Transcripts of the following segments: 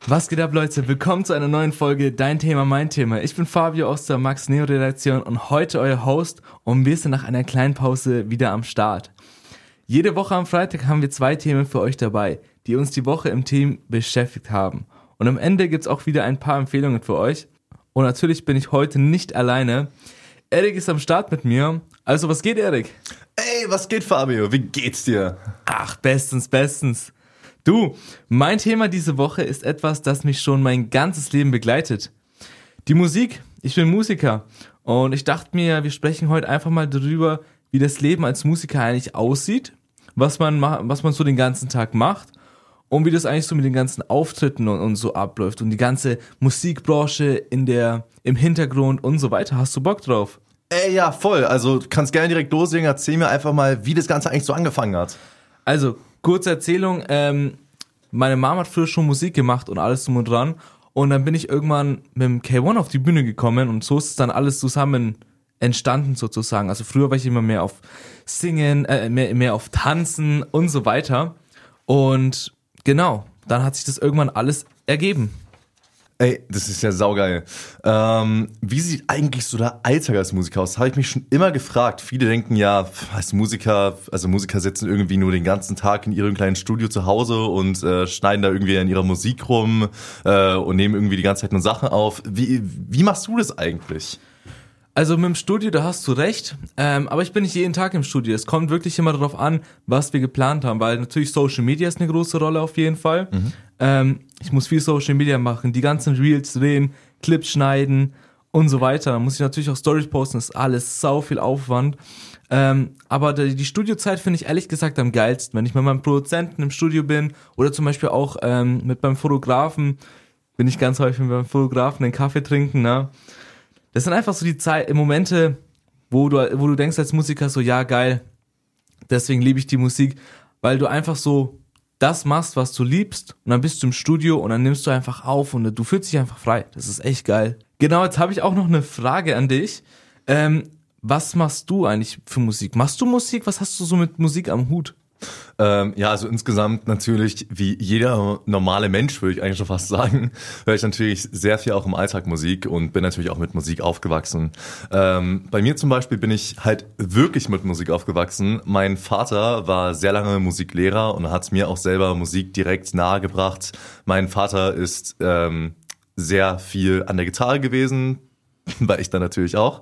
Was geht ab, Leute? Willkommen zu einer neuen Folge Dein Thema, mein Thema. Ich bin Fabio aus der Max Neo Redaktion und heute euer Host und wir sind nach einer kleinen Pause wieder am Start. Jede Woche am Freitag haben wir 2 Themen für euch dabei, die uns die Woche im Team beschäftigt haben. Und am Ende gibt's auch wieder ein paar Empfehlungen für euch. Und natürlich bin ich heute nicht alleine. Erik ist am Start mit mir. Also was geht, Erik? Ey, was geht, Fabio? Wie geht's dir? Ach, bestens. Du, mein Thema diese Woche ist etwas, das mich schon mein ganzes Leben begleitet. Die Musik. Ich bin Musiker und ich dachte mir, wir sprechen heute einfach mal darüber, wie das Leben als Musiker eigentlich aussieht, was man so den ganzen Tag macht und wie das eigentlich so mit den ganzen Auftritten und so abläuft und die ganze Musikbranche im Hintergrund und so weiter. Hast du Bock drauf? Ey, ja, voll. Also, du kannst gerne direkt loslegen. Erzähl mir einfach mal, wie das Ganze eigentlich so angefangen hat. Also, kurze Erzählung, meine Mom hat früher schon Musik gemacht und alles drum und dran und dann bin ich irgendwann mit dem K1 auf die Bühne gekommen und so ist es dann alles zusammen entstanden sozusagen. Also früher war ich immer mehr auf Singen, mehr auf Tanzen und so weiter und genau, dann hat sich das irgendwann alles ergeben. Ey, das ist ja saugeil. Wie sieht eigentlich so der Alltag als Musiker aus? Das habe ich mich schon immer gefragt. Viele denken ja, als Musiker sitzen irgendwie nur den ganzen Tag in ihrem kleinen Studio zu Hause und schneiden da irgendwie an ihrer Musik rum und nehmen irgendwie die ganze Zeit nur Sachen auf. Wie machst du das eigentlich? Also mit dem Studio, da hast du recht, aber ich bin nicht jeden Tag im Studio. Es kommt wirklich immer darauf an, was wir geplant haben, weil natürlich Social Media ist eine große Rolle auf jeden Fall. Ich muss viel Social Media machen, die ganzen Reels drehen, Clips schneiden und so weiter. Dann muss ich natürlich auch Stories posten, das ist alles sau viel Aufwand. Aber die Studiozeit finde ich ehrlich gesagt am geilsten, wenn ich mit meinem Produzenten im Studio bin oder zum Beispiel auch mit meinem Fotografen, bin ich ganz häufig mit meinem Fotografen einen Kaffee trinken, ne? Das sind einfach so die Momente, wo du denkst als Musiker so, ja geil, deswegen liebe ich die Musik, weil du einfach so das machst, was du liebst und dann bist du im Studio und dann nimmst du einfach auf und du fühlst dich einfach frei. Das ist echt geil. Genau, jetzt habe ich auch noch eine Frage an dich. Was machst du eigentlich für Musik? Machst du Musik? Was hast du so mit Musik am Hut? Ja, also insgesamt natürlich, wie jeder normale Mensch, würde ich eigentlich schon fast sagen, höre ich natürlich sehr viel auch im Alltag Musik und bin natürlich auch mit Musik aufgewachsen. Bei mir zum Beispiel bin ich halt wirklich mit Musik aufgewachsen. Mein Vater war sehr lange Musiklehrer und hat mir auch selber Musik direkt nahegebracht. Mein Vater ist sehr viel an der Gitarre gewesen, war ich dann natürlich auch.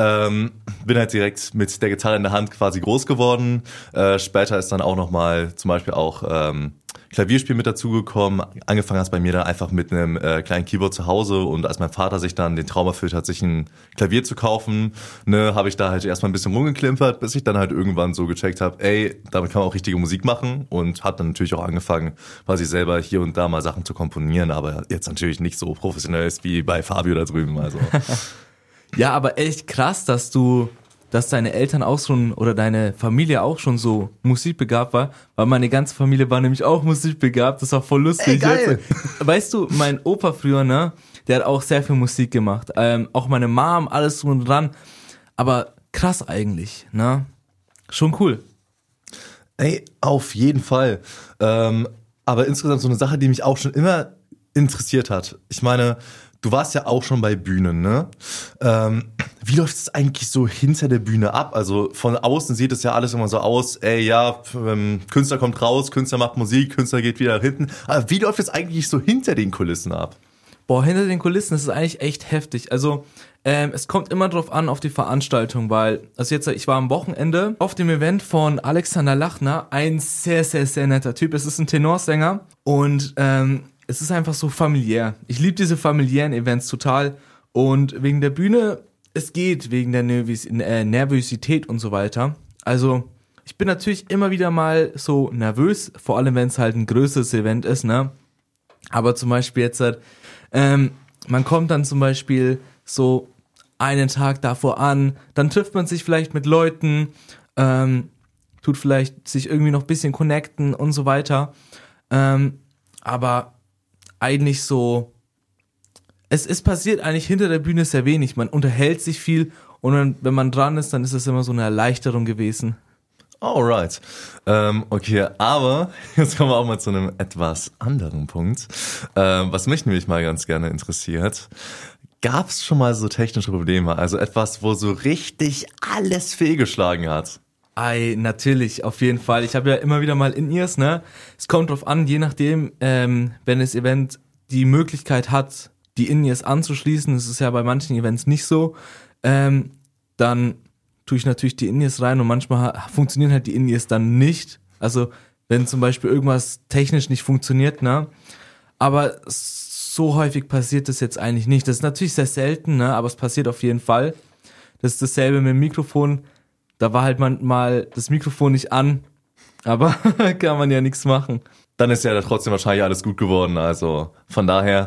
Bin halt direkt mit der Gitarre in der Hand quasi groß geworden. Später ist dann auch nochmal zum Beispiel auch Klavierspiel mit dazugekommen. Angefangen hat es bei mir dann einfach mit einem kleinen Keyboard zu Hause und als mein Vater sich dann den Traum erfüllt hat, sich ein Klavier zu kaufen, habe ich da halt erstmal ein bisschen rumgeklimpert, bis ich dann halt irgendwann so gecheckt habe, ey, damit kann man auch richtige Musik machen und habe dann natürlich auch angefangen, quasi selber hier und da mal Sachen zu komponieren, aber jetzt natürlich nicht so professionell ist wie bei Fabio da drüben. Also. Ja, aber echt krass, dass deine Eltern auch schon oder deine Familie auch schon so musikbegabt war, weil meine ganze Familie war nämlich auch musikbegabt, das war voll lustig. Ey, geil. Weißt du, mein Opa früher, ne, der hat auch sehr viel Musik gemacht, auch meine Mom, alles drum und dran, aber krass eigentlich, ne, schon cool. Ey, auf jeden Fall, aber insgesamt so eine Sache, die mich auch schon immer interessiert hat, ich meine, du warst ja auch schon bei Bühnen, ne? Wie läuft es eigentlich so hinter der Bühne ab? Also von außen sieht es ja alles immer so aus, ey, ja, Künstler kommt raus, Künstler macht Musik, Künstler geht wieder nach hinten. Aber wie läuft es eigentlich so hinter den Kulissen ab? Boah, hinter den Kulissen ist es eigentlich echt heftig. Also es kommt immer drauf an, auf die Veranstaltung, weil, also jetzt, ich war am Wochenende auf dem Event von Alexander Lachner, ein sehr, sehr, sehr netter Typ. Es ist ein Tenorsänger und es ist einfach so familiär. Ich liebe diese familiären Events total. Und wegen der Bühne, es geht wegen der Nervosität und so weiter. Also ich bin natürlich immer wieder mal so nervös, vor allem wenn es halt ein größeres Event ist, ne? Aber zum Beispiel jetzt, man kommt dann zum Beispiel so einen Tag davor an, dann trifft man sich vielleicht mit Leuten, tut vielleicht sich irgendwie noch ein bisschen connecten und so weiter. Aber eigentlich so, es passiert eigentlich hinter der Bühne sehr wenig. Man unterhält sich viel und dann, wenn man dran ist, dann ist es immer so eine Erleichterung gewesen. Alright. Okay, aber jetzt kommen wir auch mal zu einem etwas anderen Punkt, was mich nämlich mal ganz gerne interessiert. Gab es schon mal so technische Probleme? Also etwas, wo so richtig alles fehlgeschlagen hat? Ei, natürlich, auf jeden Fall. Ich habe ja immer wieder mal In-Ears, ne? Es kommt drauf an, je nachdem, wenn das Event die Möglichkeit hat, die In-Ears anzuschließen, das ist ja bei manchen Events nicht so, dann tue ich natürlich die In-Ears rein und manchmal funktionieren halt die In-Ears dann nicht. Also wenn zum Beispiel irgendwas technisch nicht funktioniert, ne? Aber so häufig passiert das jetzt eigentlich nicht. Das ist natürlich sehr selten, ne? Aber es passiert auf jeden Fall. Das ist dasselbe mit dem Mikrofon. Da war halt manchmal das Mikrofon nicht an, aber kann man ja nichts machen. Dann ist ja trotzdem wahrscheinlich alles gut geworden, also von daher.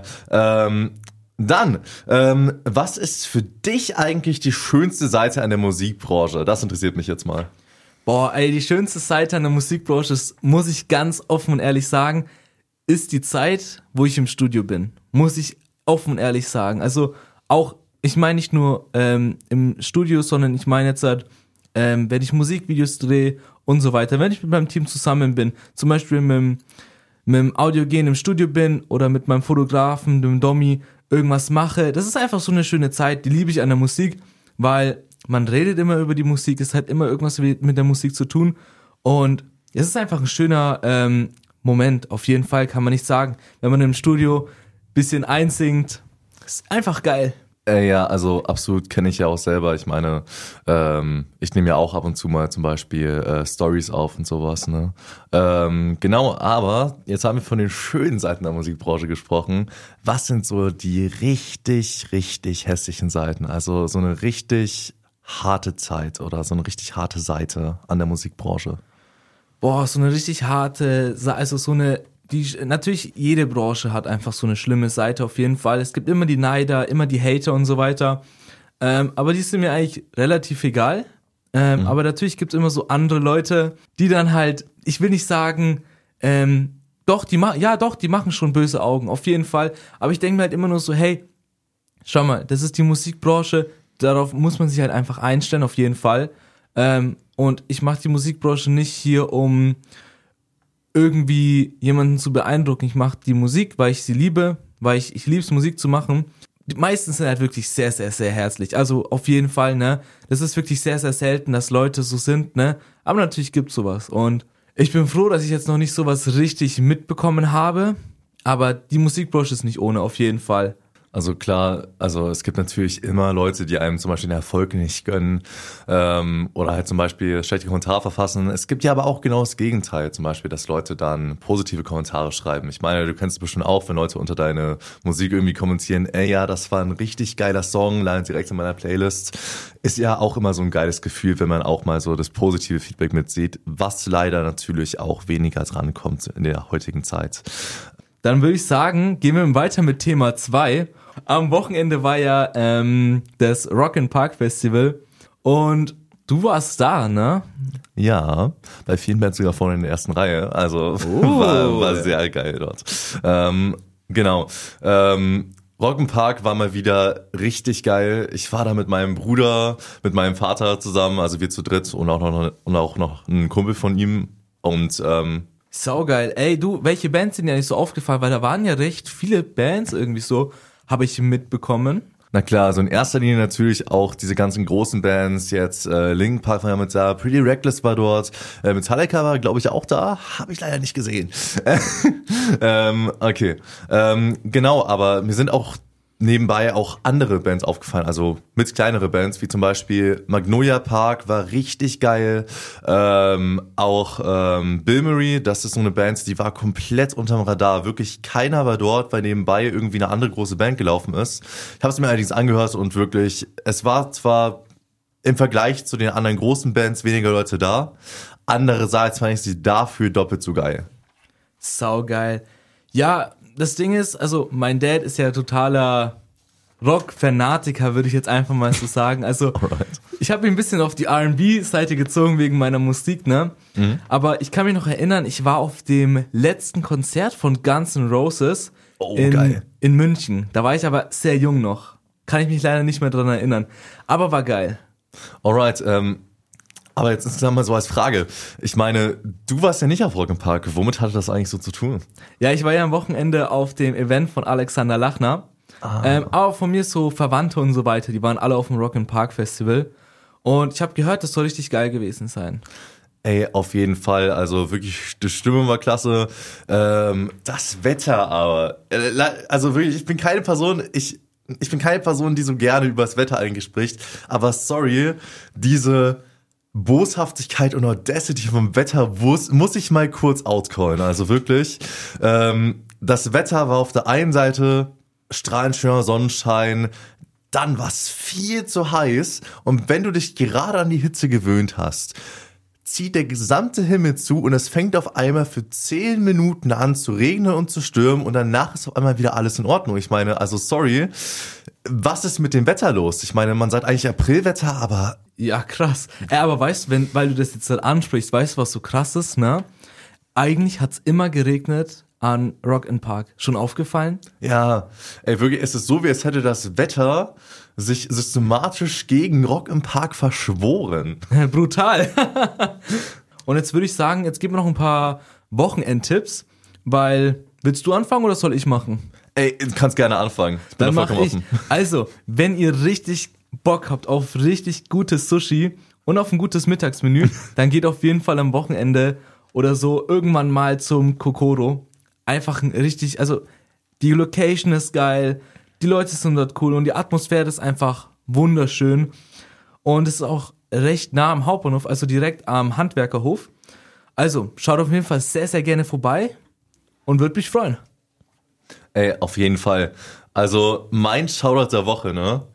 Was ist für dich eigentlich die schönste Seite an der Musikbranche? Das interessiert mich jetzt mal. Boah, ey, die schönste Seite an der Musikbranche ist, muss ich ganz offen und ehrlich sagen, ist die Zeit, wo ich im Studio bin. Muss ich offen und ehrlich sagen. Also auch, ich meine nicht nur im Studio, sondern ich meine jetzt halt, wenn ich Musikvideos drehe und so weiter, wenn ich mit meinem Team zusammen bin, zum Beispiel mit dem Audiogen im Studio bin oder mit meinem Fotografen, dem Domi, irgendwas mache, das ist einfach so eine schöne Zeit, die liebe ich an der Musik, weil man redet immer über die Musik, es hat immer irgendwas mit der Musik zu tun und es ist einfach ein schöner Moment, auf jeden Fall kann man nicht sagen, wenn man im Studio ein bisschen einsingt, ist einfach geil. Ja, also absolut, kenne ich ja auch selber. Ich meine, ich nehme ja auch ab und zu mal zum Beispiel Stories auf und sowas, ne? Genau, aber jetzt haben wir von den schönen Seiten der Musikbranche gesprochen. Was sind so die richtig, richtig hässlichen Seiten? Also so eine richtig harte Zeit oder so eine richtig harte Seite an der Musikbranche? Boah, so eine richtig harte, also so eine, natürlich jede Branche hat einfach so eine schlimme Seite auf jeden Fall. Es gibt immer die Neider, immer die Hater und so weiter. Aber die sind mir eigentlich relativ egal. Aber natürlich gibt es immer so andere Leute, die dann halt, ich will nicht sagen, die machen schon böse Augen, auf jeden Fall. Aber ich denke mir halt immer nur so, hey, schau mal, das ist die Musikbranche, darauf muss man sich halt einfach einstellen, auf jeden Fall. Und ich mache die Musikbranche nicht hier, um irgendwie jemanden zu beeindrucken. Ich mache die Musik, weil ich sie liebe, weil ich liebe es, Musik zu machen. Die meisten sind halt wirklich sehr, sehr, sehr herzlich. Also auf jeden Fall, ne? Das ist wirklich sehr, sehr selten, dass Leute so sind, ne? Aber natürlich gibt's sowas. Und ich bin froh, dass ich jetzt noch nicht sowas richtig mitbekommen habe. Aber die Musikbranche ist nicht ohne, auf jeden Fall. Also klar, also es gibt natürlich immer Leute, die einem zum Beispiel den Erfolg nicht gönnen oder halt zum Beispiel schlechte Kommentare verfassen. Es gibt ja aber auch genau das Gegenteil, zum Beispiel, dass Leute dann positive Kommentare schreiben. Ich meine, du kennst es bestimmt auch, wenn Leute unter deine Musik irgendwie kommentieren, ey ja, das war ein richtig geiler Song, landet direkt in meiner Playlist. Ist ja auch immer so ein geiles Gefühl, wenn man auch mal so das positive Feedback mitsieht, was leider natürlich auch weniger drankommt in der heutigen Zeit. Dann würde ich sagen, gehen wir weiter mit Thema 2. Am Wochenende war ja das Rock-in-Park Festival und du warst da, ne? Ja, bei vielen Bands sogar vorne in der ersten Reihe, also war sehr geil dort. Genau, Rock-in-Park war mal wieder richtig geil. Ich war da mit meinem Bruder, mit meinem Vater zusammen, also wir zu dritt und auch noch ein Kumpel von ihm und saugeil. Ey, du, welche Bands sind ja nicht so aufgefallen, weil da waren ja recht viele Bands irgendwie so, habe ich mitbekommen. Na klar, also in erster Linie natürlich auch diese ganzen großen Bands, jetzt Linkin Park war ja mit da, Pretty Reckless war dort, Metallica war, glaube ich, auch da, habe ich leider nicht gesehen. Okay, genau, aber mir sind auch nebenbei auch andere Bands aufgefallen, also mit kleinere Bands, wie zum Beispiel Magnolia Park war richtig geil, auch Bill Murray, das ist so eine Band, die war komplett unterm Radar, wirklich keiner war dort, weil nebenbei irgendwie eine andere große Band gelaufen ist. Ich habe es mir allerdings angehört und wirklich, es war zwar im Vergleich zu den anderen großen Bands weniger Leute da, andererseits fand ich sie dafür doppelt so geil. Saugeil. Ja, das Ding ist, also mein Dad ist ja totaler Rock-Fanatiker, würde ich jetzt einfach mal so sagen. Also ich habe ihn ein bisschen auf die R&B-Seite gezogen wegen meiner Musik, ne? Mhm. Aber ich kann mich noch erinnern, ich war auf dem letzten Konzert von Guns N' Roses in München. Da war ich aber sehr jung noch. Kann ich mich leider nicht mehr dran erinnern. Aber war geil. Alright, Aber jetzt insgesamt mal so als Frage. Ich meine, du warst ja nicht auf Rock im Park. Womit hatte das eigentlich so zu tun? Ja, ich war ja am Wochenende auf dem Event von Alexander Lachner. Aber von mir so Verwandte und so weiter, die waren alle auf dem Rock im Park Festival. Und ich habe gehört, das soll richtig geil gewesen sein. Ey, auf jeden Fall. Also wirklich, die Stimmung war klasse. Das Wetter aber. Also wirklich, ich bin keine Person, die so gerne über das Wetter eigentlich spricht. Aber sorry, diese Boshaftigkeit und Audacity vom Wetter muss ich mal kurz outcallen. Also wirklich, das Wetter war auf der einen Seite strahlend schöner Sonnenschein, dann war es viel zu heiß. Und wenn du dich gerade an die Hitze gewöhnt hast, zieht der gesamte Himmel zu und es fängt auf einmal für 10 Minuten an zu regnen und zu stürmen und danach ist auf einmal wieder alles in Ordnung. Ich meine, also sorry, was ist mit dem Wetter los? Ich meine, man sagt eigentlich Aprilwetter, aber... Ja, krass. Aber weißt du, weil du das jetzt halt ansprichst, weißt du, was so krass ist, ne? Eigentlich hat's immer geregnet an Rock im Park. Schon aufgefallen? Ja, ey, wirklich, es ist so, wie als hätte das Wetter sich systematisch gegen Rock im Park verschworen. Brutal. Und jetzt würde ich sagen, jetzt gib mir noch ein paar Wochenendtipps, weil, willst du anfangen oder soll ich machen? Ey, du kannst gerne anfangen. Ich bin Dann da mache vollkommen ich. offen. Also, wenn ihr richtig Bock habt auf richtig gutes Sushi und auf ein gutes Mittagsmenü, dann geht auf jeden Fall am Wochenende oder so irgendwann mal zum Kokoro. Einfach ein richtig, also die Location ist geil, die Leute sind dort cool und die Atmosphäre ist einfach wunderschön und es ist auch recht nah am Hauptbahnhof, also direkt am Handwerkerhof. Also schaut auf jeden Fall sehr, sehr gerne vorbei und würde mich freuen. Ey, auf jeden Fall. Also mein Shoutout der Woche, ne,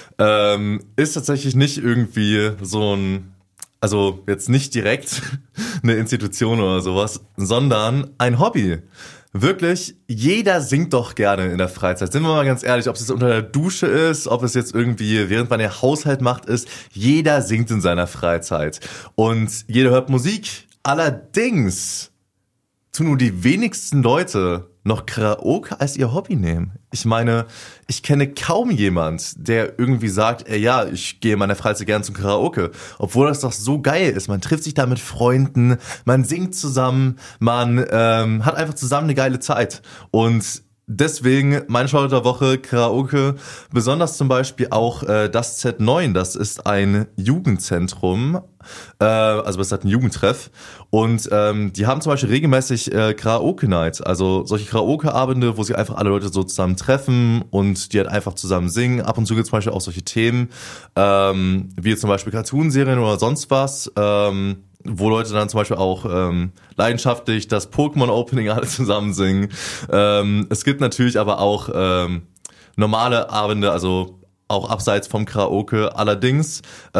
ist tatsächlich nicht irgendwie so ein, also jetzt nicht direkt eine Institution oder sowas, sondern ein Hobby. Wirklich, jeder singt doch gerne in der Freizeit. Sind wir mal ganz ehrlich, ob es jetzt unter der Dusche ist, ob es jetzt irgendwie während man den Haushalt macht ist, jeder singt in seiner Freizeit. Und jeder hört Musik. Allerdings tun nur die wenigsten Leute noch Karaoke als ihr Hobby nehmen. Ich meine, ich kenne kaum jemand, der irgendwie sagt, ja, ich gehe in meiner Freizeit gerne zum Karaoke. Obwohl das doch so geil ist. Man trifft sich da mit Freunden, man singt zusammen, man hat einfach zusammen eine geile Zeit. Und deswegen meine Shoutout der Woche, Karaoke, besonders zum Beispiel auch das Z9, das ist ein Jugendzentrum, also das ist halt ein Jugendtreff und die haben zum Beispiel regelmäßig Karaoke-Nights, also solche Karaoke-Abende, wo sich einfach alle Leute so zusammen treffen und die halt einfach zusammen singen. Ab und zu gibt es zum Beispiel auch solche Themen, wie zum Beispiel Cartoonserien oder sonst was, wo Leute dann zum Beispiel auch leidenschaftlich das Pokémon-Opening alle zusammen singen. Es gibt natürlich aber auch normale Abende, also auch abseits vom Karaoke. Allerdings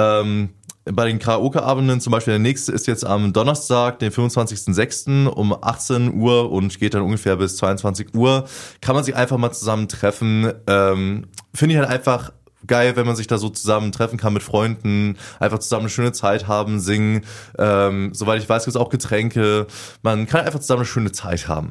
bei den Karaoke-Abenden zum Beispiel, der nächste ist jetzt am Donnerstag, den 25.06. um 18 Uhr und geht dann ungefähr bis 22 Uhr. Kann man sich einfach mal zusammen treffen. Finde ich halt einfach geil, wenn man sich da so zusammen treffen kann mit Freunden, einfach zusammen eine schöne Zeit haben, singen. Soweit ich weiß, gibt es auch Getränke. Man kann einfach zusammen eine schöne Zeit haben.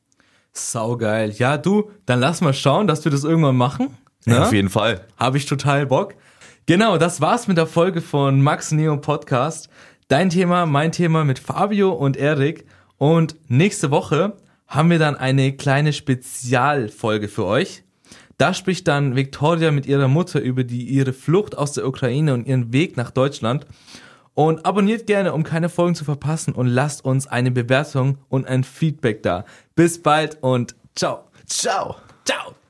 Saugeil. Ja, du, dann lass mal schauen, dass wir das irgendwann machen. Ja, auf jeden Fall. Habe ich total Bock. Genau, das war's mit der Folge von Max Neo Podcast. Dein Thema, mein Thema mit Fabio und Erik. Und nächste Woche haben wir dann eine kleine Spezialfolge für euch. Da spricht dann Victoria mit ihrer Mutter über ihre Flucht aus der Ukraine und ihren Weg nach Deutschland. Und abonniert gerne, um keine Folgen zu verpassen und lasst uns eine Bewertung und ein Feedback da. Bis bald und ciao. Ciao. Ciao.